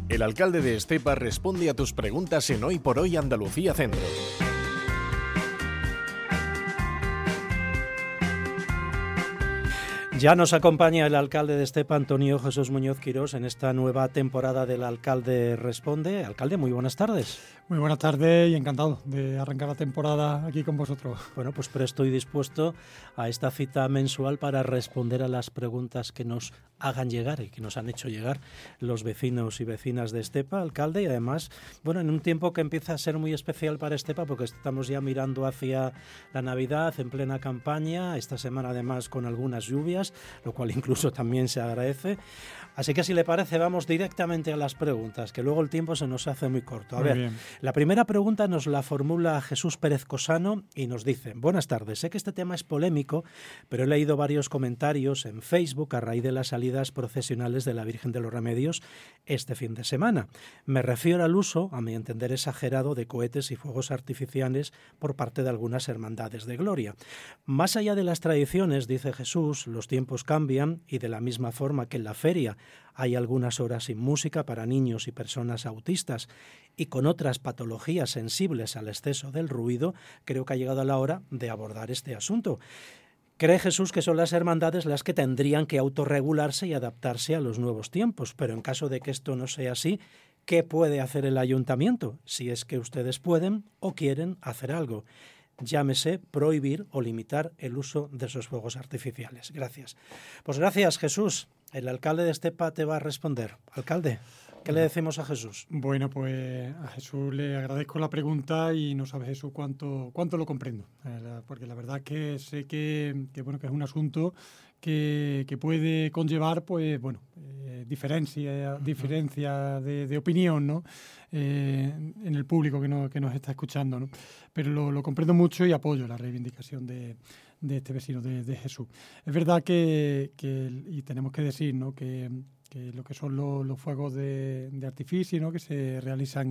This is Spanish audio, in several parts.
El alcalde de Estepa responde a tus preguntas en Hoy por Hoy Andalucía Centro. Ya nos acompaña el alcalde de Estepa, Antonio Jesús Muñoz Quirós, en esta nueva temporada del Alcalde Responde. Alcalde, muy buenas tardes. Muy buenas tardes y encantado de arrancar la temporada aquí con vosotros. Bueno, pues presto y dispuesto a esta cita mensual para responder a las preguntas que nos hagan llegar y que nos han hecho llegar los vecinos y vecinas de Estepa, alcalde, y además, bueno, en un tiempo que empieza a ser muy especial para Estepa porque estamos ya mirando hacia la Navidad en plena campaña, esta semana además con algunas lluvias, lo cual incluso también se agradece. Así que si le parece vamos directamente a las preguntas, que luego el tiempo se nos hace muy corto. A ver, la primera pregunta nos la formula Jesús Pérez Cosano y nos dice: buenas tardes, sé que este tema es polémico, pero he leído varios comentarios en Facebook a raíz de las salidas procesionales de la Virgen de los Remedios este fin de semana. Me refiero al uso, a mi entender exagerado, de cohetes y fuegos artificiales por parte de algunas hermandades de gloria. Más allá de las tradiciones, dice Jesús, los tiempos cambian y de la misma forma que en la feria hay algunas horas sin música para niños y personas autistas y con otras patologías sensibles al exceso del ruido, creo que ha llegado la hora de abordar este asunto. Cree Jesús que son las hermandades las que tendrían que autorregularse y adaptarse a los nuevos tiempos, pero en caso de que esto no sea así, ¿qué puede hacer el ayuntamiento? Si es que ustedes pueden o quieren hacer algo. Llámese prohibir o limitar el uso de esos fuegos artificiales. Gracias. Pues gracias, Jesús. El alcalde de Estepa te va a responder. Alcalde, ¿qué le decimos a Jesús? Bueno, pues a Jesús le agradezco la pregunta y no sabe Jesús cuánto lo comprendo. Porque la verdad es que sé que es un asunto que puede conllevar, pues bueno, diferencia de opinión, ¿no? En el público que nos está escuchando, ¿no? Pero lo comprendo mucho y apoyo la reivindicación de este vecino de Jesús. Es verdad que y tenemos que decir, ¿no?, que lo que son los fuegos de artificio, ¿no?, que se realizan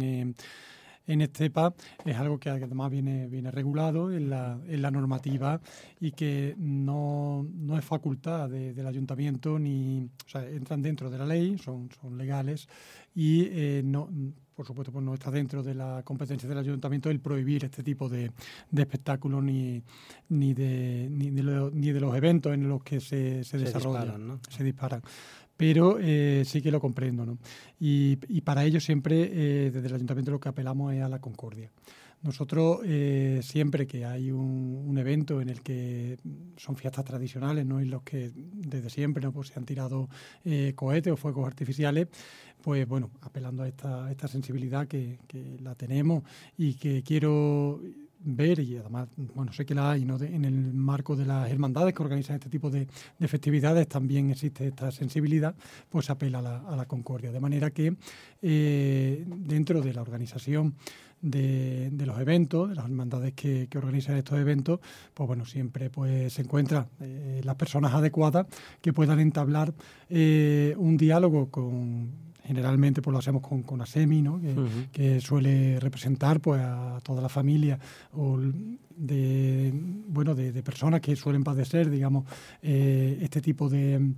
en Estepa es algo que además viene regulado en la normativa y que no es facultad del ayuntamiento o sea, entran dentro de la ley, son legales y no, por supuesto, pues no está dentro de la competencia del ayuntamiento el prohibir este tipo de espectáculos ni de los eventos en los que se desarrollan, ¿no? Se disparan. Pero sí que lo comprendo, ¿no? Y para ello siempre desde el ayuntamiento lo que apelamos es a la concordia. Nosotros siempre que hay un evento en el que son fiestas tradicionales, ¿no?, en los que desde siempre, ¿no?, pues se han tirado cohetes o fuegos artificiales, pues bueno, apelando a esta sensibilidad que la tenemos y que quiero ver, y además, bueno, sé que la hay, ¿no?, en el marco de las hermandades que organizan este tipo de festividades también existe esta sensibilidad, pues apela a la concordia. De manera que dentro de la organización de los eventos, de las hermandades que organizan estos eventos, pues bueno, siempre pues se encuentran las personas adecuadas que puedan entablar un diálogo generalmente pues lo hacemos con ASEMI, ¿no?, que suele representar pues a toda la familia o de personas que suelen padecer, digamos, este tipo de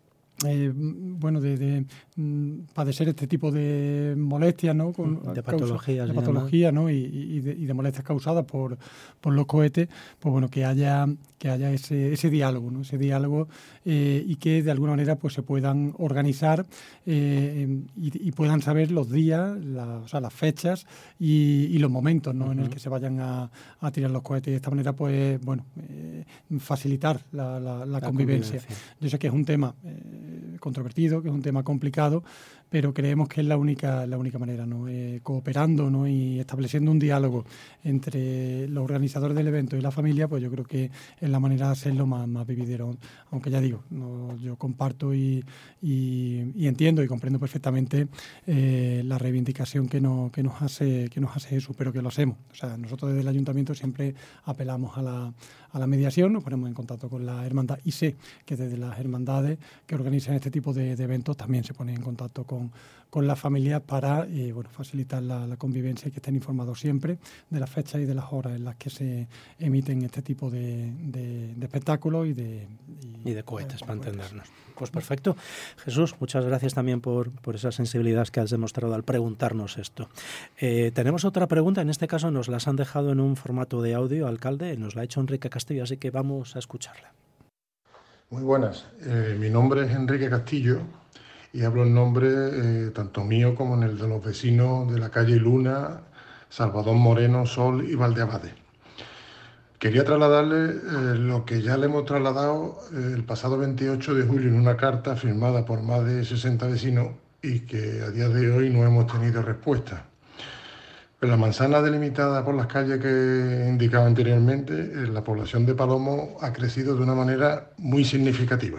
padecer este tipo de molestias, ¿no?, de patologías, ¿no?, y de molestias causadas por los cohetes, pues bueno, que haya ese diálogo, ¿no?, y que de alguna manera pues se puedan organizar y puedan saber los días, las fechas y los momentos, ¿no?, en el que se vayan a tirar los cohetes, y de esta manera pues bueno, facilitar la convivencia. Yo sé que es un tema controvertido, que es un tema complicado, pero creemos que es la única manera, ¿no?, cooperando, ¿no?, y estableciendo un diálogo entre los organizadores del evento y la familia, pues yo creo que es la manera de hacerlo más vividero. Aunque ya digo, yo comparto y entiendo y comprendo perfectamente la reivindicación que nos hace Jesús, pero que lo hacemos. O sea, nosotros desde el ayuntamiento siempre apelamos a la mediación, nos ponemos en contacto con la hermandad y sé que desde las hermandades que organizan este tipo de eventos también se ponen en contacto con con las familias para facilitar la convivencia y que estén informados siempre de las fechas y de las horas en las que se emiten este tipo de espectáculos y de cohetes, para entendernos. Pues perfecto. Jesús, muchas gracias también por esa sensibilidad que has demostrado al preguntarnos esto. Tenemos otra pregunta, en este caso nos las han dejado en un formato de audio, alcalde, nos la ha hecho Enrique Castillo, así que vamos a escucharla. Muy buenas, mi nombre es Enrique Castillo y hablo en nombre tanto mío como en el de los vecinos de la calle Luna, Salvador Moreno, Sol y Valdeabade. Quería trasladarle lo que ya le hemos trasladado el pasado 28 de julio en una carta firmada por más de 60 vecinos y que a día de hoy no hemos tenido respuesta. En la manzana delimitada por las calles que indicaba anteriormente, la población de Palomo ha crecido de una manera muy significativa.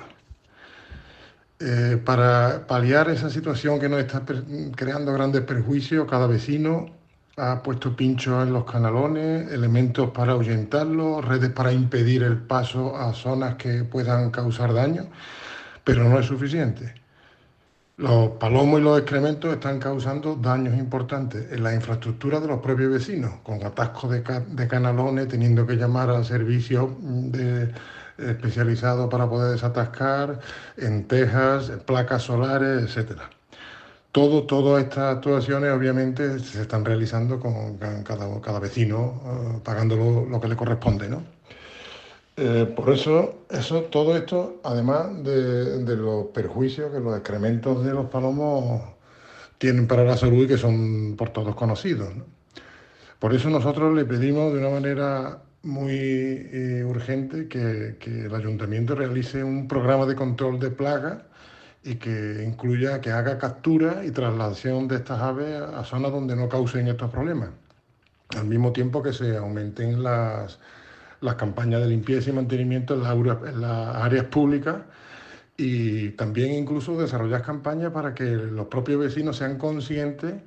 Para paliar esa situación que nos está creando grandes perjuicios, cada vecino ha puesto pinchos en los canalones, elementos para ahuyentarlos, redes para impedir el paso a zonas que puedan causar daño, pero no es suficiente. Los palomos y los excrementos están causando daños importantes en la infraestructura de los propios vecinos, con atascos de canalones, teniendo que llamar a servicios especializados para poder desatascar, en tejas, placas solares, etc. Todas estas actuaciones obviamente se están realizando con cada vecino pagando lo que le corresponde, ¿no? Por eso, todo esto, además de los perjuicios que los excrementos de los palomos tienen para la salud y que son por todos conocidos, ¿no? Por eso nosotros le pedimos de una manera muy urgente que el ayuntamiento realice un programa de control de plagas y que haga captura y trasladación de estas aves a zonas donde no causen estos problemas. Al mismo tiempo que se aumenten las campañas de limpieza y mantenimiento en las áreas públicas y también incluso desarrollar campañas para que los propios vecinos sean conscientes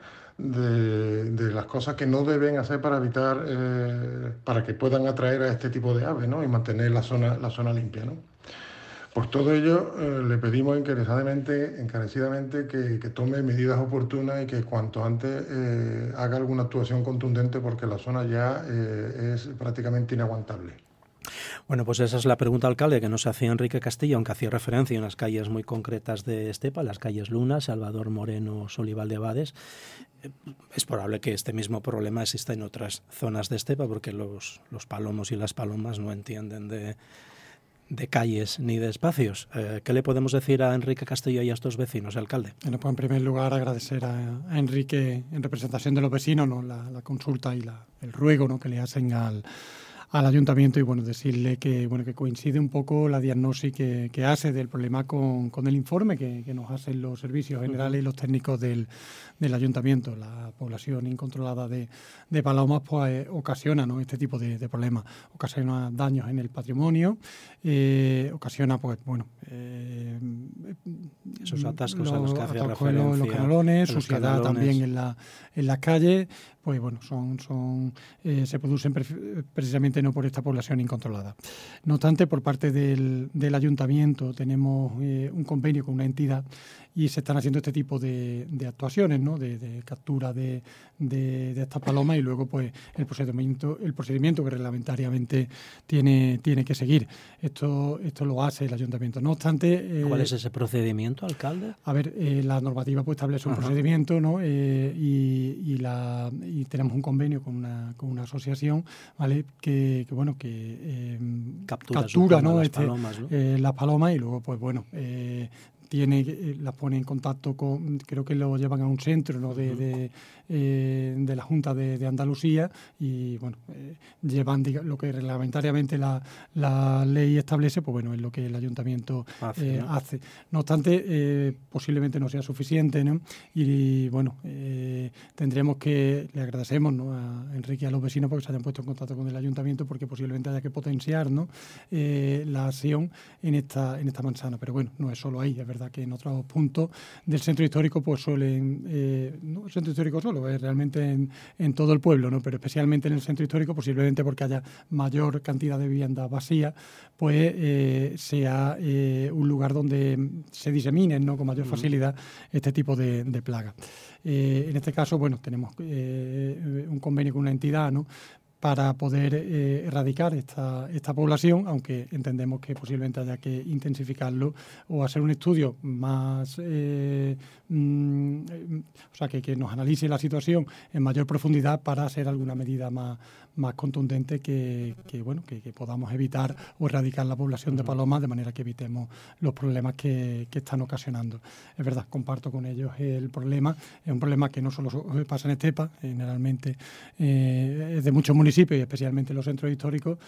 de las cosas que no deben hacer para evitar, para que puedan atraer a este tipo de aves, ¿no? Y mantener la zona limpia, ¿no? Por todo ello, le pedimos encarecidamente que tome medidas oportunas y que cuanto antes haga alguna actuación contundente porque la zona ya es prácticamente inaguantable. Bueno, pues esa es la pregunta, alcalde, que nos hacía Enrique Castillo, aunque hacía referencia a unas calles muy concretas de Estepa, las calles Luna, Salvador Moreno, Sol y Valdeabades. Es probable que este mismo problema exista en otras zonas de Estepa porque los palomos y las palomas no entienden de calles ni de espacios. ¿Qué le podemos decir a Enrique Castillo y a estos vecinos, alcalde? Bueno, pues en primer lugar agradecer a Enrique en representación de los vecinos, ¿no? la consulta y el ruego, ¿no? que le hacen al ayuntamiento y decirle que coincide un poco la diagnosis que hace del problema con el informe que nos hacen los servicios generales y los técnicos del ayuntamiento. La población incontrolada de palomas pues ocasiona, ¿no? este tipo de problemas, ocasiona daños en el patrimonio, ocasiona esos atascos a los que hacía referencia, en los canalones, suciedad también en las calles, pues se producen precisamente no por esta población incontrolada. No obstante, por parte del ayuntamiento tenemos un convenio con una entidad y se están haciendo este tipo de actuaciones, ¿no? de captura de estas palomas y luego pues el procedimiento que reglamentariamente tiene que seguir. Esto lo hace el ayuntamiento. No obstante... ¿Cuál es ese procedimiento, alcalde? A ver, la normativa pues establece un procedimiento, ¿no? y tenemos un convenio con una asociación, ¿vale? que captura, ¿no? las palomas, ¿no? Las palomas y luego pues las pone en contacto con, creo que lo llevan a un centro, ¿no? de la Junta de Andalucía y llevan lo que reglamentariamente la ley establece, pues es lo que el ayuntamiento hace. No obstante, posiblemente no sea suficiente, ¿no? Y tendremos le agradecemos, ¿no? a Enrique y a los vecinos porque se hayan puesto en contacto con el ayuntamiento porque posiblemente haya que potenciar, ¿no? la acción en esta manzana, pero no es solo ahí, es verdad verdad que en otros puntos del centro histórico pues suelen, no el centro histórico solo, es realmente en todo el pueblo, ¿no? Pero especialmente en el centro histórico, posiblemente porque haya mayor cantidad de viviendas vacías, pues sea un lugar donde se diseminen, ¿no?, con mayor facilidad este tipo de plagas. En este caso, bueno, tenemos un convenio con una entidad, ¿no?, para poder erradicar esta población, aunque entendemos que posiblemente haya que intensificarlo o hacer un estudio más, o sea, que nos analice la situación en mayor profundidad para hacer alguna medida más contundente que podamos evitar o erradicar la población de palomas de manera que evitemos los problemas que están ocasionando. Es verdad, comparto con ellos el problema. Es un problema que no solo pasa en Estepa, generalmente es de muchos municipios y especialmente en los centros históricos,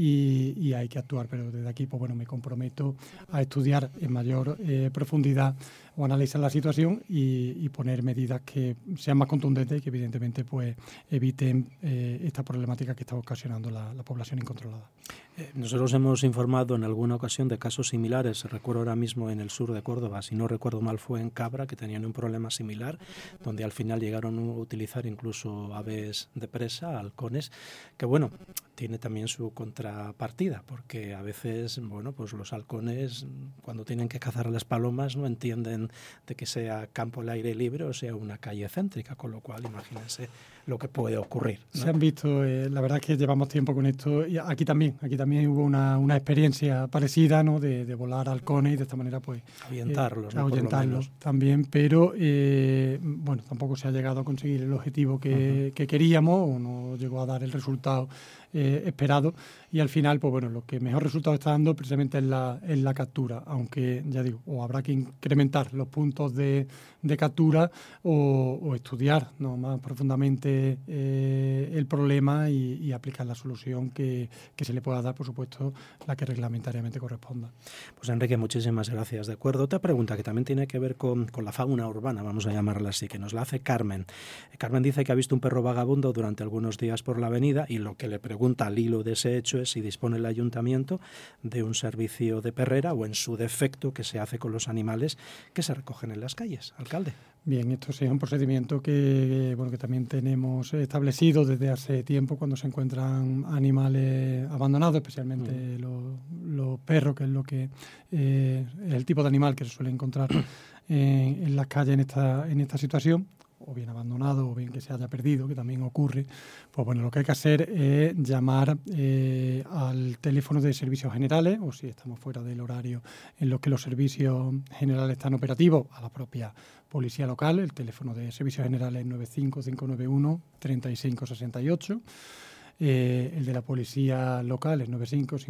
y hay que actuar, pero desde aquí pues bueno, me comprometo a estudiar en mayor profundidad o analizar la situación y poner medidas que sean más contundentes y que evidentemente pues eviten esta problemática que está ocasionando la población incontrolada. Nosotros hemos informado en alguna ocasión de casos similares. Recuerdo ahora mismo en el sur de Córdoba, si no recuerdo mal fue en Cabra, que tenían un problema similar, donde al final llegaron a utilizar incluso aves de presa, halcones, que bueno, tiene también su contrapartida, porque a veces, bueno, pues los halcones cuando tienen que cazar a las palomas no entienden de que sea campo al aire libre o sea una calle céntrica, con lo cual imagínense lo que puede ocurrir, ¿no? Se han visto, la verdad es que llevamos tiempo con esto, y aquí también hubo una experiencia parecida, ¿no?, de volar halcones y de esta manera pues ahuyentarlos, ¿no?, ahuyentarlos también, pero bueno, tampoco se ha llegado a conseguir el objetivo que queríamos, o no llegó a dar el resultado esperado, y al final pues bueno, lo que mejor resultado está dando precisamente es la captura, aunque ya digo, o habrá que incrementar los puntos de captura o estudiar, ¿no?, más profundamente el problema y aplicar la solución que se le pueda dar, por supuesto, la que reglamentariamente corresponda. Pues Enrique, muchísimas gracias. De acuerdo. Otra pregunta que también tiene que ver con la fauna urbana, vamos a llamarla así, que nos la hace Carmen. Carmen dice que ha visto un perro vagabundo durante algunos días por la avenida y lo que le pregunta al hilo de ese hecho es si dispone el ayuntamiento de un servicio de perrera o, en su defecto, qué se hace con los animales que se recogen en las calles. Alcalde. Bien, esto sí es un procedimiento que también tenemos establecido desde hace tiempo cuando se encuentran animales abandonados, especialmente los perros, que es lo que es el tipo de animal que se suele encontrar en las calles en esta situación, o bien abandonado o bien que se haya perdido, que también ocurre. Pues bueno, lo que hay que hacer es llamar al teléfono de servicios generales, o si estamos fuera del horario en los que los servicios generales están operativos, a la propia policía local. El teléfono de servicios generales es 95591-3568. El de la policía local es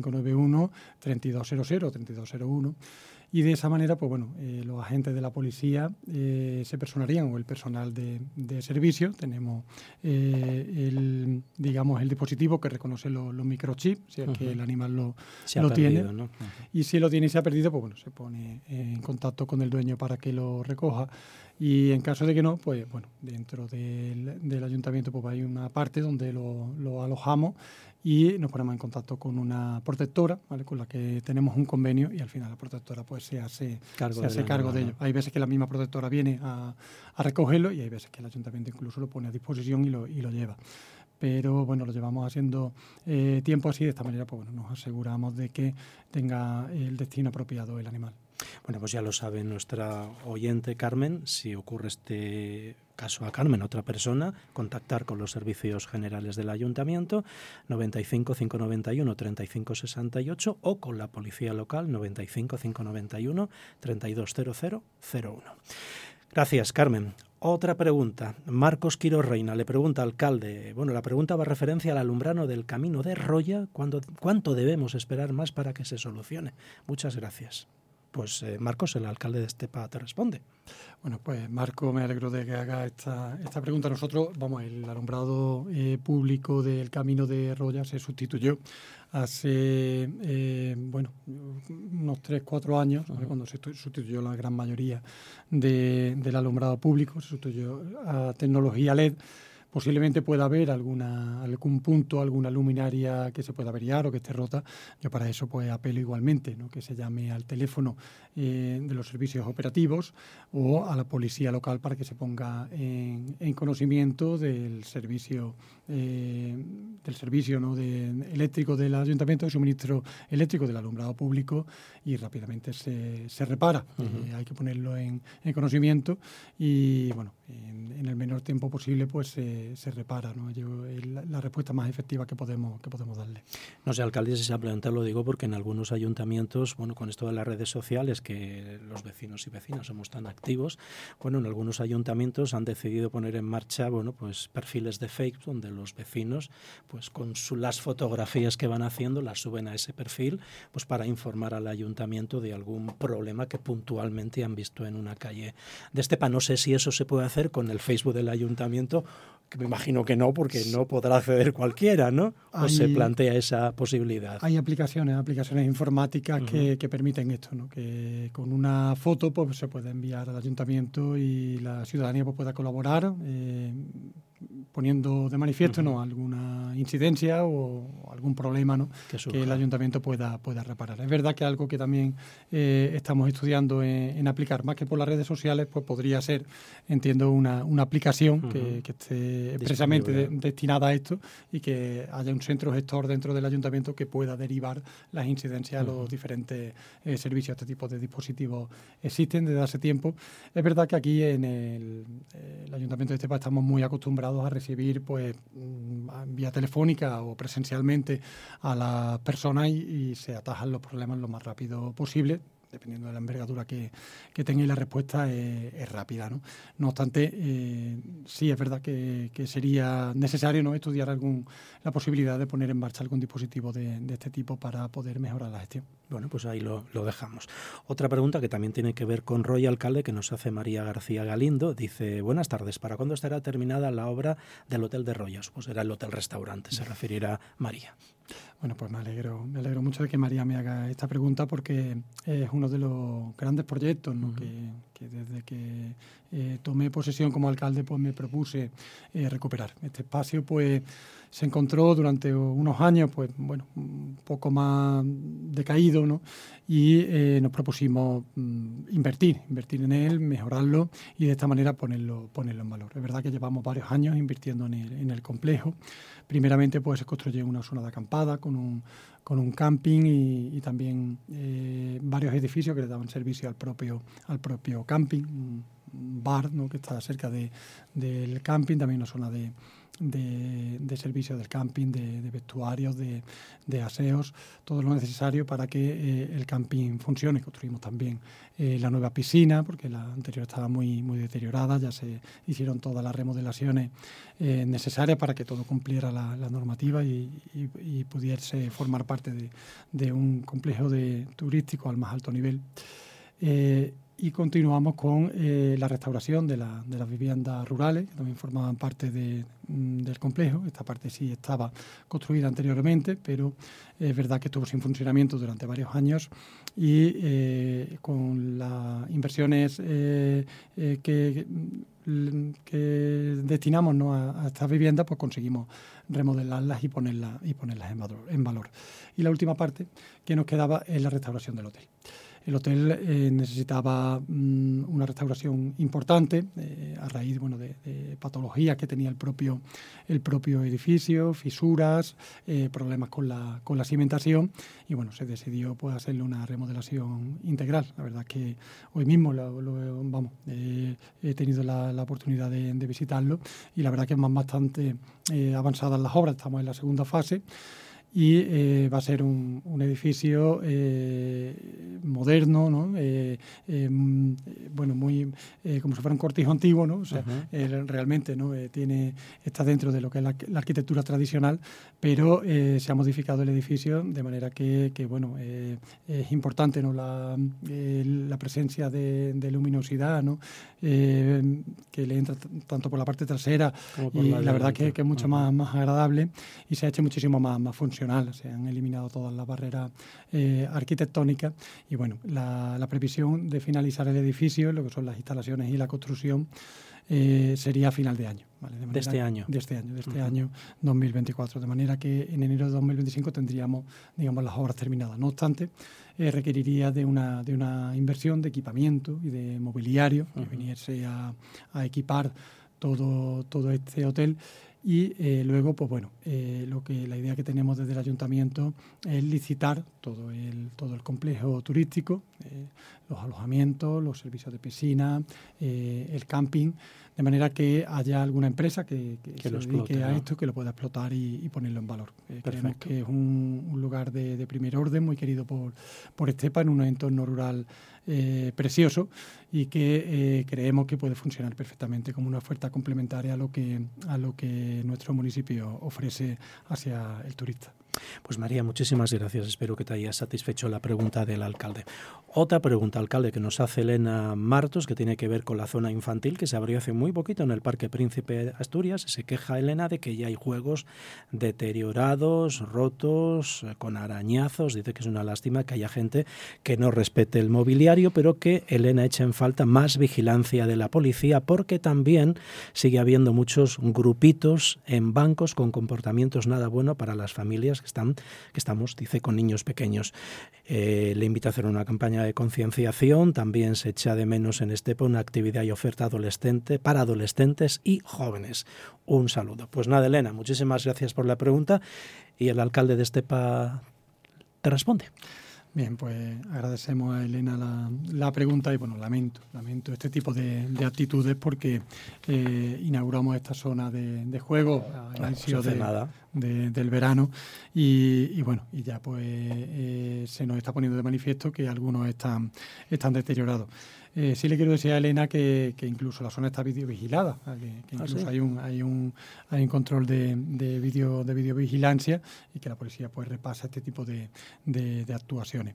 95591-3200-3201. Y de esa manera, pues bueno, los agentes de la policía se personarían, o el personal de servicio. Tenemos el dispositivo que reconoce los microchips, si es que el animal lo tiene, ¿no? Y si lo tiene y se ha perdido, pues bueno, se pone en contacto con el dueño para que lo recoja. Y en caso de que no, pues bueno, dentro del ayuntamiento pues hay una parte donde lo alojamos y nos ponemos en contacto con una protectora, ¿vale?, con la que tenemos un convenio, y al final la protectora pues se hace cargo de ello. Hay veces que la misma protectora viene a recogerlo, y hay veces que el ayuntamiento incluso lo pone a disposición y lo lleva. Pero bueno, lo llevamos haciendo tiempo así. De esta manera pues bueno, nos aseguramos de que tenga el destino apropiado el animal. Bueno, pues ya lo sabe nuestra oyente Carmen. Si ocurre este caso a Carmen, otra persona, contactar con los servicios generales del ayuntamiento, 95 591 35 68, o con la policía local, 95 591 320001. Gracias, Carmen. Otra pregunta. Marcos Quiro Reina le pregunta al alcalde. Bueno, la pregunta va a referencia al alumbrado del camino de Roya. ¿Cuánto debemos esperar más para que se solucione? Muchas gracias. Pues Marcos, el alcalde de Estepa, te responde. Bueno, pues Marco, me alegro de que haga esta pregunta. Nosotros, el alumbrado público del camino de Roya se sustituyó hace unos 3-4 años, ¿vale?, cuando se sustituyó la gran mayoría del alumbrado público, se sustituyó a tecnología LED, Posiblemente pueda haber algún punto, alguna luminaria que se pueda averiar o que esté rota. Yo para eso pues apelo igualmente, ¿no? Que se llame al teléfono de los servicios operativos o a la policía local para que se ponga en conocimiento del servicio ¿no? eléctrico del ayuntamiento, de suministro eléctrico del alumbrado público, y rápidamente se repara. Hay que ponerlo en conocimiento y bueno, en el menor tiempo posible pues se repara, ¿no? Es la respuesta más efectiva que podemos darle. No sé, alcalde, si simplemente lo digo porque en algunos ayuntamientos, bueno, con esto de las redes sociales, que los vecinos y vecinas somos tan activos, bueno, en algunos ayuntamientos han decidido poner en marcha, bueno, pues perfiles de Facebook donde los vecinos, pues con las fotografías que van haciendo, las suben a ese perfil, pues para informar al ayuntamiento de algún problema que puntualmente han visto en una calle de Estepa. No sé si eso se puede hacer con el Facebook del ayuntamiento, que me imagino que no, porque no podrá acceder cualquiera, ¿no? ¿O se plantea esa posibilidad? Hay aplicaciones informáticas que permiten esto, ¿no? Que con una foto pues se puede enviar al ayuntamiento y la ciudadanía pues pueda colaborar poniendo de manifiesto ¿no? alguna incidencia o algún problema, ¿no? que el ayuntamiento pueda reparar. Es verdad que algo que también estamos estudiando en aplicar, más que por las redes sociales, pues podría ser, entiendo, una aplicación que esté expresamente destinada a esto y que haya un centro gestor dentro del ayuntamiento que pueda derivar las incidencias a los diferentes servicios. Este tipo de dispositivos existen desde hace tiempo. Es verdad que aquí en el ayuntamiento de Estepa estamos muy acostumbrados a recibir pues vía telefónica o presencialmente a las personas y se atajan los problemas lo más rápido posible, dependiendo de la envergadura que tenga, y la respuesta es rápida, ¿no? No obstante, sí es verdad que sería necesario, ¿no? estudiar la posibilidad de poner en marcha algún dispositivo de este tipo para poder mejorar la gestión. Bueno, pues ahí lo dejamos. Otra pregunta que también tiene que ver con Roy, alcalde, que nos hace María García Galindo. Dice, buenas tardes, ¿para cuándo estará terminada la obra del Hotel de Royas? Pues era el hotel-restaurante, se referirá María. Bueno, pues me alegro mucho de que María me haga esta pregunta, porque es uno de los grandes proyectos, ¿no? que desde que tomé posesión como alcalde pues me propuse recuperar. Este espacio pues se encontró durante unos años pues bueno, un poco más decaído, ¿no? Y nos propusimos invertir en él, mejorarlo y de esta manera ponerlo en valor. Es verdad que llevamos varios años invirtiendo en el complejo. Primeramente pues se construyó una zona de acampada con un camping y también varios edificios que le daban servicio al propio camping, un bar, ¿no? que está cerca del camping, también una zona de servicio del camping, de vestuarios, de aseos, todo lo necesario para que el camping funcione. Construimos también la nueva piscina, porque la anterior estaba muy deteriorada. Ya se hicieron todas las remodelaciones necesarias para que todo cumpliera la normativa y pudiese formar parte de un complejo turístico al más alto nivel. Y continuamos con la restauración de las viviendas rurales, que también formaban parte del complejo. Esta parte sí estaba construida anteriormente, pero es verdad que estuvo sin funcionamiento durante varios años y con las inversiones que destinamos, ¿no? a estas viviendas, pues conseguimos remodelarlas y ponerlas en valor. Y la última parte que nos quedaba es la restauración del hotel. El hotel necesitaba una restauración importante a raíz de patologías que tenía el propio edificio, fisuras, problemas con la cimentación, y bueno, se decidió pues hacerle una remodelación integral. La verdad es que hoy mismo he tenido la oportunidad de visitarlo y la verdad que van bastante avanzadas las obras. Estamos en la segunda fase. Y va a ser un edificio moderno, ¿no? Muy como si fuera un cortijo antiguo, ¿no? O sea, realmente, ¿no? Está dentro de lo que es la arquitectura tradicional, pero se ha modificado el edificio de manera que es importante, ¿no? La presencia de luminosidad, ¿no? Que le entra tanto por la parte trasera y la verdad que es mucho más agradable, y se ha hecho muchísimo más funcional. funcional, se han eliminado todas las barreras arquitectónicas y bueno, la previsión de finalizar el edificio, lo que son las instalaciones y la construcción, sería a final de año. ¿Vale? De este año. De este año 2024, de manera que en enero de 2025 tendríamos, digamos, las obras terminadas. No obstante, requeriría de una inversión de equipamiento y de mobiliario que viniese a equipar todo este hotel. Y luego, pues bueno, la idea que tenemos desde el ayuntamiento es licitar todo el complejo turístico, los alojamientos, los servicios de piscina, el camping, de manera que haya alguna empresa que se dedique a esto, que lo pueda explotar y ponerlo en valor. Creemos que es un lugar de primer orden, muy querido por Estepa, en un entorno rural precioso, y que creemos que puede funcionar perfectamente como una oferta complementaria a lo que nuestro municipio ofrece hacia el turista. Pues María, muchísimas gracias. Espero que te haya satisfecho la pregunta del alcalde. Otra pregunta, alcalde, que nos hace Elena Martos, que tiene que ver con la zona infantil, que se abrió hace muy poquito en el Parque Príncipe de Asturias. Se queja Elena de que ya hay juegos deteriorados, rotos, con arañazos. Dice que es una lástima que haya gente que no respete el mobiliario, pero que Elena echa en falta más vigilancia de la policía, porque también sigue habiendo muchos grupitos en bancos con comportamientos nada bueno para las familias que estamos, dice, con niños pequeños. Le invita a hacer una campaña de concienciación. También se echa de menos en Estepa una actividad y oferta adolescente para adolescentes y jóvenes. Un saludo. Pues nada, Elena, muchísimas gracias por la pregunta y el alcalde de Estepa te responde. Bien, pues agradecemos a Elena la pregunta y bueno, lamento este tipo de actitudes porque inauguramos esta zona de juego a inicio del verano y bueno, y ya pues se nos está poniendo de manifiesto que algunos están deteriorados. Sí le quiero decir a Elena que incluso la zona está videovigilada, que incluso ¿sí? hay un control de videovigilancia y que la policía pues repasa este tipo de actuaciones.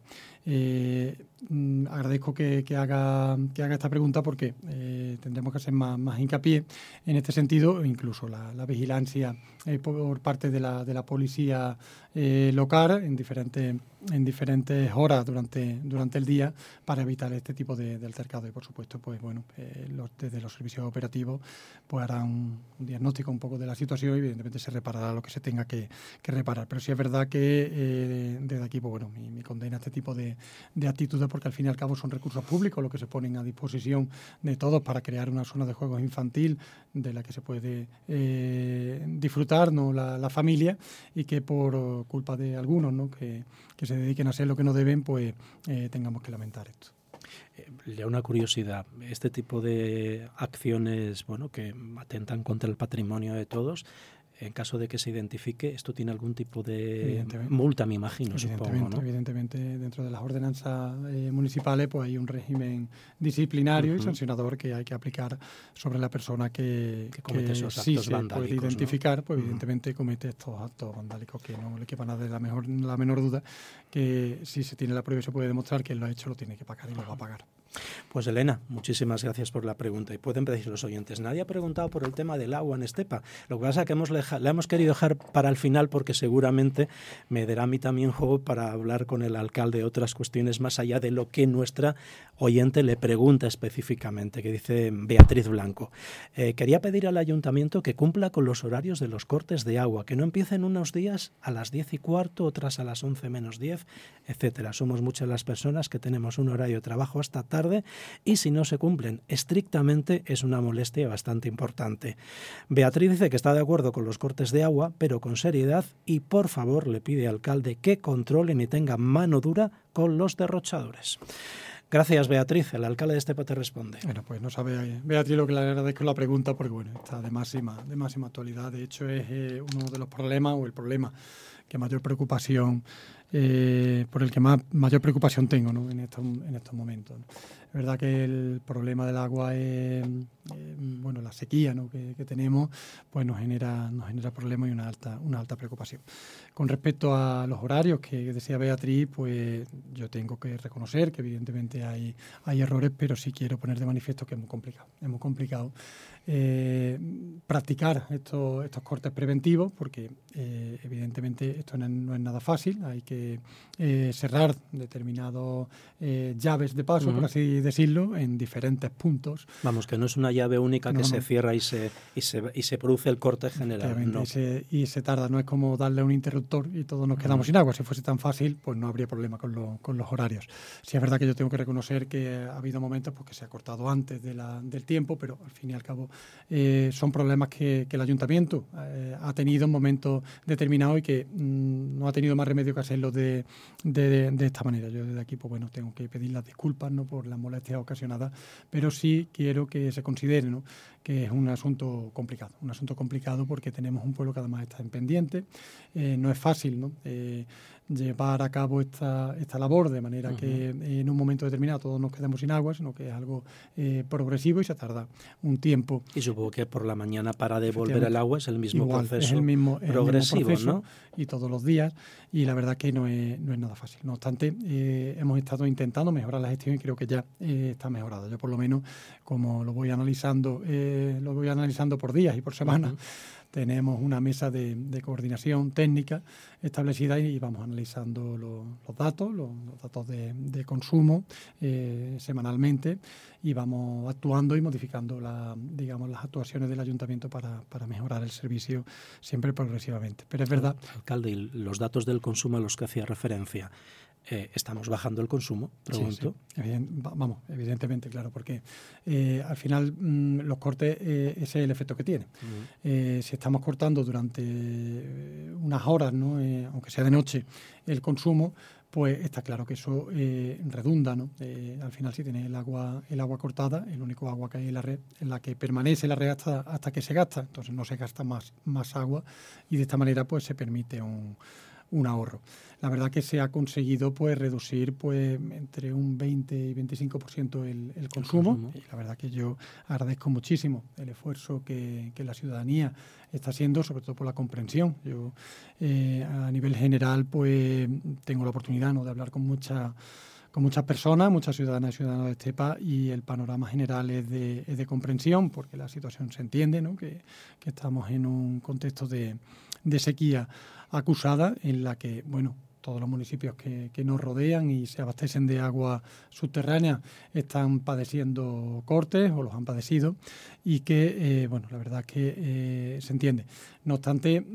Agradezco que haga esta pregunta porque tendremos que hacer más hincapié en este sentido, incluso la vigilancia por parte de la policía local en diferentes horas durante el día para evitar este tipo de altercado. Y por supuesto, pues bueno, desde los servicios operativos pues harán un diagnóstico un poco de la situación y evidentemente se reparará lo que se tenga que reparar. Pero sí es verdad que desde aquí, pues bueno, mi condena a este tipo de actitudes, porque al fin y al cabo son recursos públicos los que se ponen a disposición de todos para crear una zona de juegos infantil de la que se puede disfrutar, ¿no?, la familia, y que por culpa de algunos, ¿no?, que se dediquen a hacer lo que no deben, pues tengamos que lamentar esto. Ya una curiosidad, este tipo de acciones, bueno, que atentan contra el patrimonio de todos, en caso de que se identifique, esto tiene algún tipo de multa, me imagino, supongo, ¿no? Evidentemente, dentro de las ordenanzas municipales pues hay un régimen disciplinario y sancionador que hay que aplicar sobre la persona que comete esos actos sí vandálicos, se puede identificar, ¿no? Pues evidentemente comete estos actos vandálicos que no le quepa nada de la menor duda, que si se tiene la prueba y se puede demostrar que él lo ha hecho, lo tiene que pagar y lo va a pagar. Pues Elena, muchísimas gracias por la pregunta. Y pueden decir los oyentes, nadie ha preguntado por el tema del agua en Estepa. Lo que pasa es que la hemos querido dejar para el final porque seguramente me dará a mí también juego para hablar con el alcalde de otras cuestiones más allá de lo que nuestra oyente le pregunta específicamente, que dice Beatriz Blanco. Quería pedir al ayuntamiento que cumpla con los horarios de los cortes de agua, que no empiecen unos días a las 10:15, otras a las 11 menos 10, etcétera. Somos muchas las personas que tenemos un horario de trabajo hasta tarde y si no se cumplen estrictamente es una molestia bastante importante. Beatriz dice que está de acuerdo con los cortes de agua, pero con seriedad, y por favor le pide al alcalde que controlen y tenga mano dura con los derrochadores. Gracias, Beatriz. El alcalde de Estepa te responde. Bueno, pues no sabe, Beatriz, lo que le agradezco la pregunta, porque bueno, está de máxima actualidad. De hecho, es uno de los problemas o el problema que mayor preocupación por el que mayor preocupación tengo, ¿no?, en estos momentos, ¿no? verdad que el problema del agua es, bueno, la sequía, ¿no?, que tenemos, pues nos genera problemas y una alta preocupación. Con respecto a los horarios que decía Beatriz, pues yo tengo que reconocer que evidentemente hay errores, pero sí quiero poner de manifiesto que es muy complicado. Es muy complicado practicar estos cortes preventivos porque evidentemente esto no es nada fácil. Hay que cerrar determinadas llaves de paso, por así decirlo, en diferentes puntos. Vamos, que no es una llave única que se cierra y se produce el corte general. No. Y se tarda, no es como darle un interruptor y todos nos quedamos sin agua. Si fuese tan fácil, pues no habría problema con los horarios. Sí es verdad que yo tengo que reconocer que ha habido momentos pues, que se ha cortado antes del tiempo, pero al fin y al cabo son problemas que el ayuntamiento ha tenido en momentos determinados y que no ha tenido más remedio que hacerlo de esta manera. Yo desde aquí pues bueno, tengo que pedir las disculpas, ¿no?, por las molestias ocasionadas, pero sí quiero que se considere, ¿no?, que es un asunto complicado porque tenemos un pueblo que además está en pendiente. No es fácil, ¿no?, llevar a cabo esta labor de manera que en un momento determinado todos nos quedemos sin agua, sino que es algo progresivo y se tarda un tiempo. Y supongo que por la mañana para devolver el agua es el mismo proceso, es el mismo proceso, ¿no? Y todos los días, y la verdad que no es nada fácil. No obstante, hemos estado intentando mejorar la gestión y creo que ya está mejorada. Yo por lo menos, como lo voy analizando por días y por semanas, tenemos una mesa de coordinación técnica establecida y vamos analizando los datos de consumo semanalmente y vamos actuando y modificando las actuaciones del ayuntamiento para mejorar el servicio siempre progresivamente. Pero es verdad. Alcalde, y los datos del consumo a los que hacía referencia, ¿estamos bajando el consumo? Pregunto. Sí. Evidentemente, claro, porque al final los cortes, ese es el efecto que tiene. Si estamos cortando durante unas horas, ¿no?, aunque sea de noche, el consumo, pues está claro que eso redunda, ¿no? Al final, si tiene el agua cortada, el único agua que hay en la red, en la que permanece la red hasta que se gasta, entonces no se gasta más agua y de esta manera pues se permite un ahorro. La verdad que se ha conseguido pues reducir pues entre un 20 y 25% el consumo. Y la verdad que yo agradezco muchísimo el esfuerzo que la ciudadanía está haciendo, sobre todo por la comprensión. Yo a nivel general pues tengo la oportunidad, ¿no?, de hablar con muchas personas, muchas ciudadanas y ciudadanos de Estepa, y el panorama general es de comprensión, porque la situación se entiende, ¿no?, que estamos en un contexto de sequía acusada en la que, bueno, todos los municipios que nos rodean y se abastecen de agua subterránea están padeciendo cortes o los han padecido y que, bueno, la verdad es que se entiende. No obstante,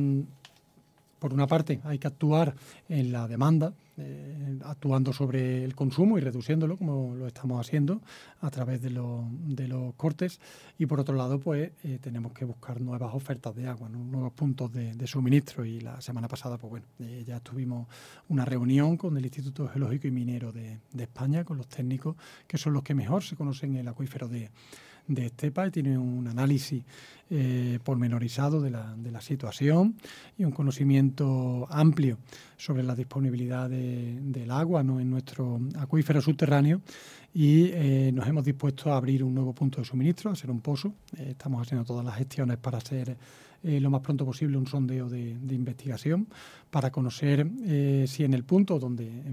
por una parte hay que actuar en la demanda, actuando sobre el consumo y reduciéndolo, como lo estamos haciendo a través de los cortes, y por otro lado pues tenemos que buscar nuevas ofertas de agua, ¿no?, nuevos puntos de suministro. Y la semana pasada pues bueno, ya tuvimos una reunión con el Instituto Geológico y Minero de España, con los técnicos que son los que mejor se conocen el acuífero de Estepa, y tiene un análisis pormenorizado de la situación y un conocimiento amplio sobre la disponibilidad del agua, ¿no?, en nuestro acuífero subterráneo, y nos hemos dispuesto a abrir un nuevo punto de suministro, a hacer un pozo. Estamos haciendo todas las gestiones para hacer lo más pronto posible un sondeo de investigación para conocer si en el punto donde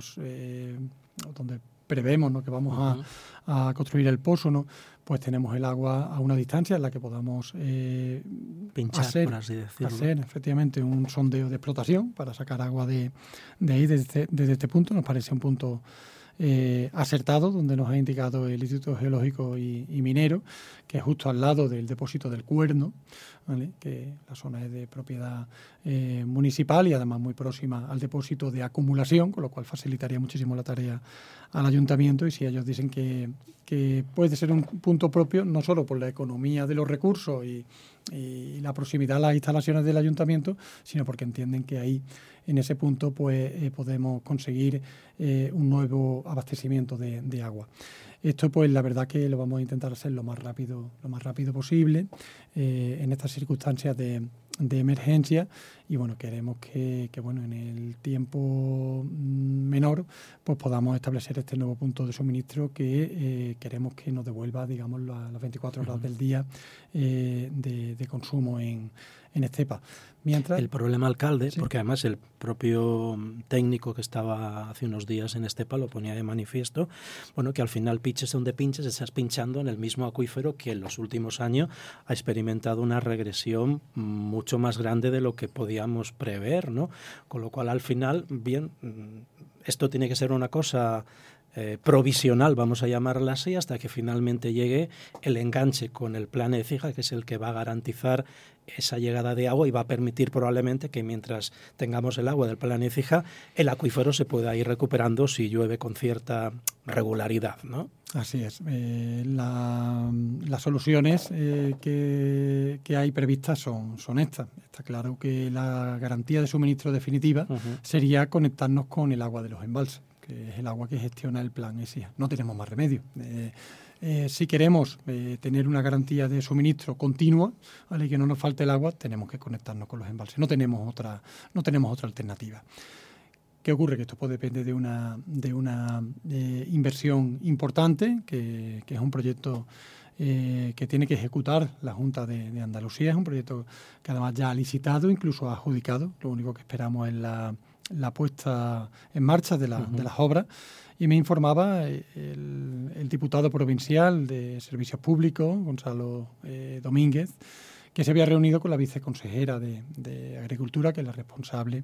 prevemos, ¿no?, que vamos a construir el pozo, ¿no?, pues tenemos el agua a una distancia en la que podamos pinchar, por así decirlo, hacer efectivamente un sondeo de explotación para sacar agua de ahí, desde este punto. Nos parece un punto acertado, donde nos ha indicado el Instituto Geológico y Minero, que es justo al lado del depósito del Cuerno, ¿vale?, que la zona es de propiedad municipal y además muy próxima al depósito de acumulación, con lo cual facilitaría muchísimo la tarea al ayuntamiento. Y si ellos dicen que puede ser un punto propio, no solo por la economía de los recursos y la proximidad a las instalaciones del ayuntamiento, sino porque entienden que ahí, en ese punto, pues podemos conseguir un nuevo abastecimiento de agua. Esto, pues, la verdad que lo vamos a intentar hacer lo más rápido posible en estas circunstancias de emergencia, y bueno, queremos que bueno, en el tiempo menor pues podamos establecer este nuevo punto de suministro que queremos que nos devuelva, digamos, las 24 horas del día de consumo en Estepa. Mientras, el problema, alcalde, sí, porque además el propio técnico que estaba hace unos días en Estepa lo ponía de manifiesto, bueno, que al final pinches donde pinches, estás pinchando en el mismo acuífero que en los últimos años ha experimentado una regresión mucho más grande de lo que podíamos prever, ¿no? Con lo cual, al final, bien, esto tiene que ser una cosa provisional, vamos a llamarla así, hasta que finalmente llegue el enganche con el plan ECIGA, que es el que va a garantizar esa llegada de agua y va a permitir probablemente que mientras tengamos el agua del plan ECIGA, el acuífero se pueda ir recuperando si llueve con cierta regularidad, ¿no? Así es. Las soluciones que hay previstas son estas. Está claro que la garantía de suministro definitiva sería conectarnos con el agua de los embalses, que es el agua que gestiona el plan ESIA. No tenemos más remedio. Si queremos tener una garantía de suministro continua, ¿vale?, y que no nos falte el agua, tenemos que conectarnos con los embalses. No tenemos otra alternativa. ¿Qué ocurre? Que esto pues depende de una inversión importante, que es un proyecto que tiene que ejecutar la Junta de Andalucía. Es un proyecto que además ya ha licitado, incluso ha adjudicado. Lo único que esperamos es la puesta en marcha de las obras. Y me informaba el diputado provincial de Servicios Públicos, Gonzalo Domínguez, que se había reunido con la viceconsejera de Agricultura, que es la responsable,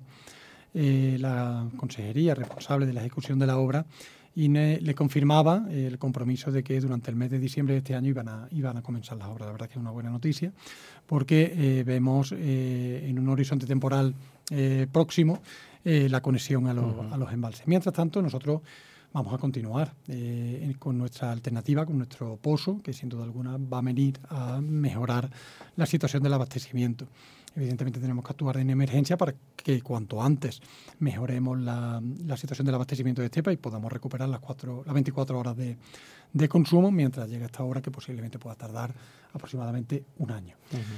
la consejería responsable de la ejecución de la obra, y le confirmaba el compromiso de que durante el mes de diciembre de este año iban a comenzar las obras. La verdad que es una buena noticia, porque vemos en un horizonte temporal próximo la conexión a los embalses. Mientras tanto, nosotros vamos a continuar con nuestra alternativa, con nuestro pozo, que sin duda alguna va a venir a mejorar la situación del abastecimiento. Evidentemente tenemos que actuar en emergencia para que cuanto antes mejoremos la situación del abastecimiento de Estepa y podamos recuperar las 24 horas de consumo mientras llega esta obra, que posiblemente pueda tardar aproximadamente un año.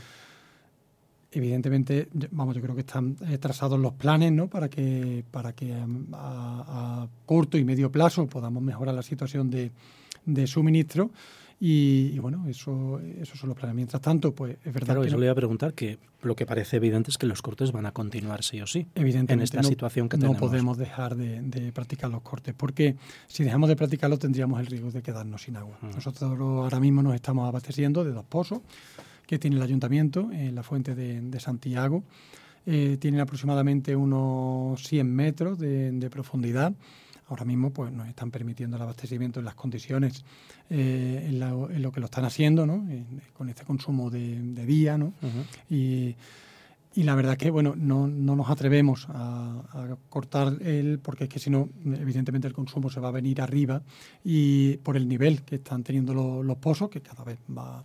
Evidentemente, yo creo que están trazados los planes, ¿no?, para que a corto y medio plazo podamos mejorar la situación de suministro. Y bueno, esos son los planes. Mientras tanto, pues es verdad. Claro, que eso le iba a preguntar, que lo que parece evidente es que los cortes van a continuar sí o sí. Evidentemente, en esta situación que tenemos. No podemos dejar de practicar los cortes, porque si dejamos de practicarlos tendríamos el riesgo de quedarnos sin agua. Nosotros ahora mismo nos estamos abasteciendo de 2 pozos que tiene el ayuntamiento en la fuente de Santiago. Tienen aproximadamente unos 100 metros de profundidad. Ahora mismo pues nos están permitiendo el abastecimiento en las condiciones en lo que lo están haciendo, ¿no?, con este consumo de día, ¿no? Y la verdad es que bueno, no nos atrevemos a cortar porque es que si no, evidentemente el consumo se va a venir arriba, y por el nivel que están teniendo los pozos, que cada vez va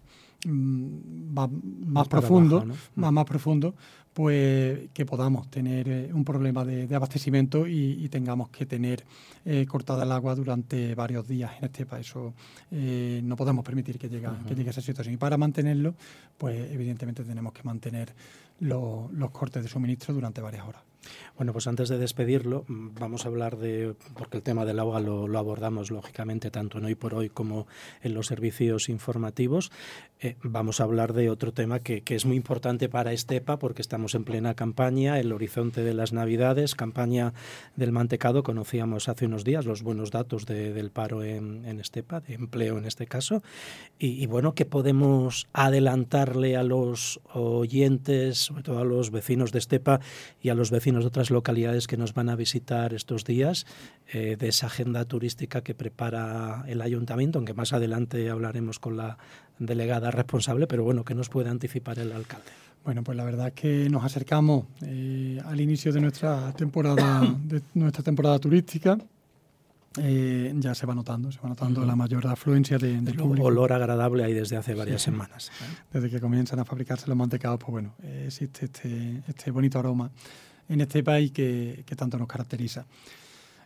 más profundo, abajo, ¿no?, más profundo, pues que podamos tener un problema de abastecimiento y tengamos que tener cortada el agua durante varios días en Estepa. Eso no podemos permitir que llegue a esa situación. Y para mantenerlo, pues evidentemente tenemos que mantener los cortes de suministro durante varias horas. Bueno, pues antes de despedirlo, vamos a hablar porque el tema del agua lo abordamos lógicamente tanto en Hoy por Hoy como en los servicios informativos. Vamos a hablar de otro tema que es muy importante para Estepa, porque estamos en plena campaña, el horizonte de las Navidades, campaña del mantecado. Conocíamos hace unos días los buenos datos del paro en Estepa, de empleo en este caso. Y bueno, ¿qué podemos adelantarle a los oyentes, sobre todo a los vecinos de Estepa y a los vecinos de otras localidades que nos van a visitar estos días, de esa agenda turística que prepara el ayuntamiento, aunque más adelante hablaremos con la delegada responsable, pero bueno, ¿qué nos puede anticipar el alcalde? Bueno, pues la verdad es que nos acercamos al inicio de nuestra temporada turística. Ya se va notando la mayor afluencia del público. Olor agradable hay desde hace varias semanas. Desde que comienzan a fabricarse los mantecados, pues bueno, existe este bonito aroma en Estepa y que tanto nos caracteriza.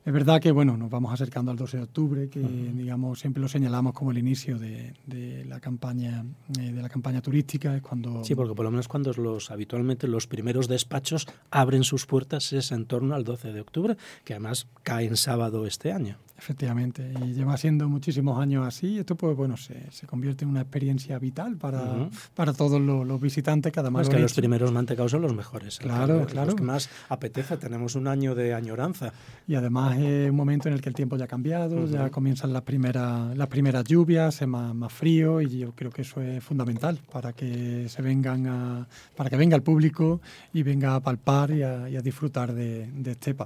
Es verdad que bueno, nos vamos acercando al 12 de octubre, que digamos siempre lo señalamos como el inicio de la campaña turística. Es cuando... Sí, porque por lo menos cuando habitualmente los primeros despachos abren sus puertas es en torno al 12 de octubre, que además cae en sábado este año. Efectivamente, y lleva siendo muchísimos años así. Esto pues bueno, se convierte en una experiencia vital para todos los visitantes. Cada más que los primeros mantecaos son los mejores. Claro. Los que más apetece. Tenemos un año de añoranza. Y además es un momento en el que el tiempo ya ha cambiado, ya comienzan las primeras lluvias, es más frío, y yo creo que eso es fundamental para que para que venga el público y venga a palpar y a disfrutar de Estepa.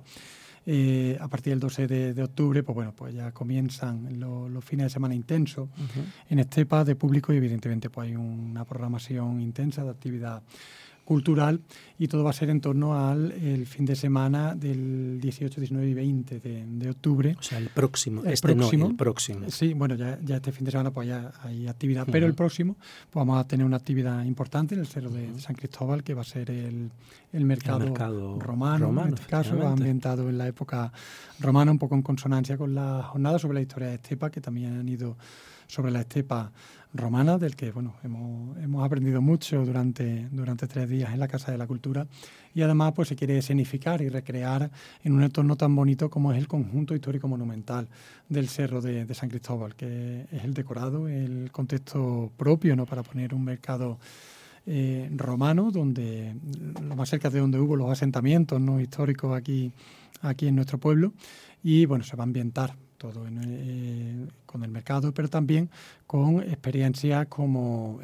A partir del 12 de octubre, pues bueno, pues ya comienzan los fines de semana intensos en Estepa de público, y evidentemente pues hay una programación intensa de actividad cultural, y todo va a ser en torno al el fin de semana del 18, 19 y 20 de octubre. O sea, el próximo. El próximo. Sí, bueno, ya este fin de semana pues ya hay actividad, pero el próximo pues vamos a tener una actividad importante en el Cerro de San Cristóbal, que va a ser el mercado romano, en este caso, ambientado en la época romana, un poco en consonancia con las jornadas sobre la historia de Estepa, que también han ido sobre la Estepa romana, del que bueno hemos aprendido mucho durante 3 días en la Casa de la Cultura, y además pues se quiere escenificar y recrear en un entorno tan bonito como es el conjunto histórico monumental del Cerro de San Cristóbal, que es el decorado, el contexto propio, ¿no?, para poner un mercado romano, donde lo más cerca de donde hubo los asentamientos, ¿no?, históricos aquí en nuestro pueblo, y bueno, se va a ambientar todo con el mercado, pero también con experiencias como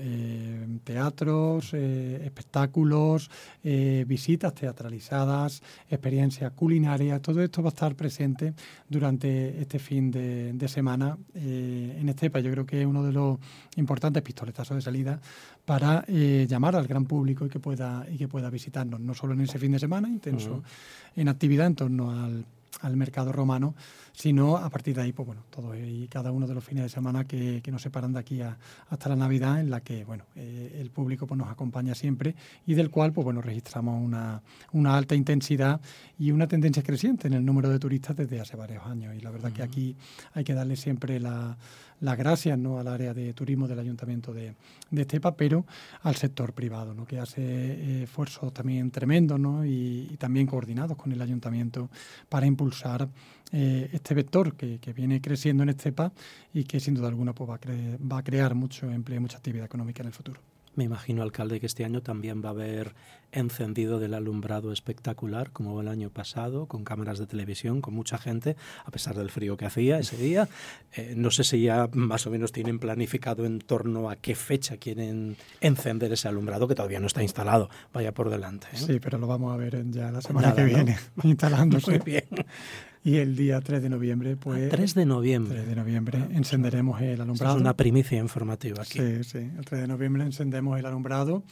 teatros, espectáculos, visitas teatralizadas, experiencias culinarias. Todo esto va a estar presente durante este fin de semana en Estepa. Yo creo que es uno de los importantes pistoletazos de salida para llamar al gran público y que pueda visitarnos, no solo en ese fin de semana intenso en actividad en torno al mercado romano, sino a partir de ahí, pues bueno, todos y cada uno de los fines de semana que nos separan de aquí hasta la Navidad, en la que bueno, el público pues nos acompaña siempre, y del cual pues bueno, registramos una alta intensidad y una tendencia creciente en el número de turistas desde hace varios años. Y la verdad que aquí hay que darle siempre las gracias, ¿no?, al área de turismo del Ayuntamiento de Estepa, pero al sector privado, ¿no?, que hace esfuerzos también tremendos, ¿no?, y también coordinados con el Ayuntamiento para impulsar este vector que viene creciendo en Estepa, y que sin duda alguna pues va a crear mucho empleo y mucha actividad económica en el futuro. Me imagino, alcalde, que este año también va a haber encendido del alumbrado espectacular, como el año pasado, con cámaras de televisión, con mucha gente, a pesar del frío que hacía ese día. No sé si ya más o menos tienen planificado en torno a qué fecha quieren encender ese alumbrado, que todavía no está instalado. Vaya por delante, ¿eh? Sí, pero lo vamos a ver ya la semana que viene, ¿no?, instalándose. Muy bien. Y el día 3 de noviembre, pues... 3 de noviembre. 3 de noviembre encenderemos el alumbrado. Es una primicia informativa aquí. Sí. El 3 de noviembre encendemos el alumbrado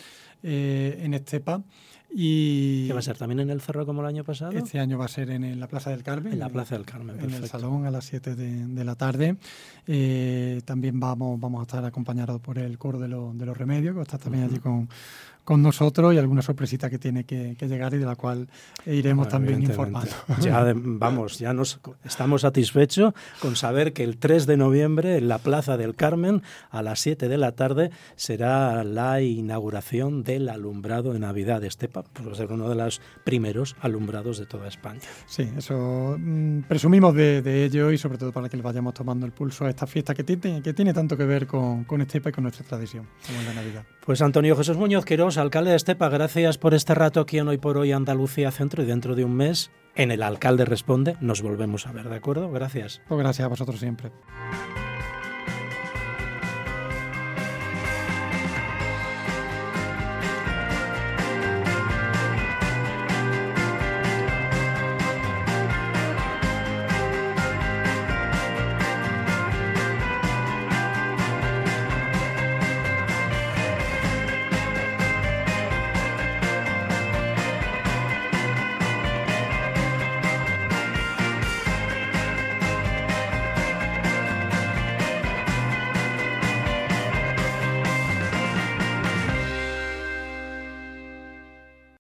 en Estepa. Y ¿qué va a ser? ¿También en el Cerro como el año pasado? Este año va a ser en la Plaza del Carmen. En la Plaza del Carmen, perfecto. En el salón a las 7 de la tarde. También vamos a estar acompañados por el coro de los Remedios, que va a estar también allí con nosotros, y alguna sorpresita que tiene que llegar y de la cual iremos también informando. Ya nos estamos satisfechos con saber que el 3 de noviembre en la Plaza del Carmen a las 7 de la tarde será la inauguración del alumbrado de Navidad de Estepa, pues va a ser uno de los primeros alumbrados de toda España. Sí, eso presumimos de ello, y sobre todo para que le vayamos tomando el pulso a esta fiesta que tiene tanto que ver con Estepa y con nuestra tradición, como es la Navidad. Pues Antonio Jesús Muñoz Quirós, alcalde de Estepa, gracias por este rato aquí en Hoy por Hoy Andalucía Centro, y dentro de un mes en El Alcalde Responde nos volvemos a ver, ¿de acuerdo? Gracias. Pues gracias a vosotros siempre.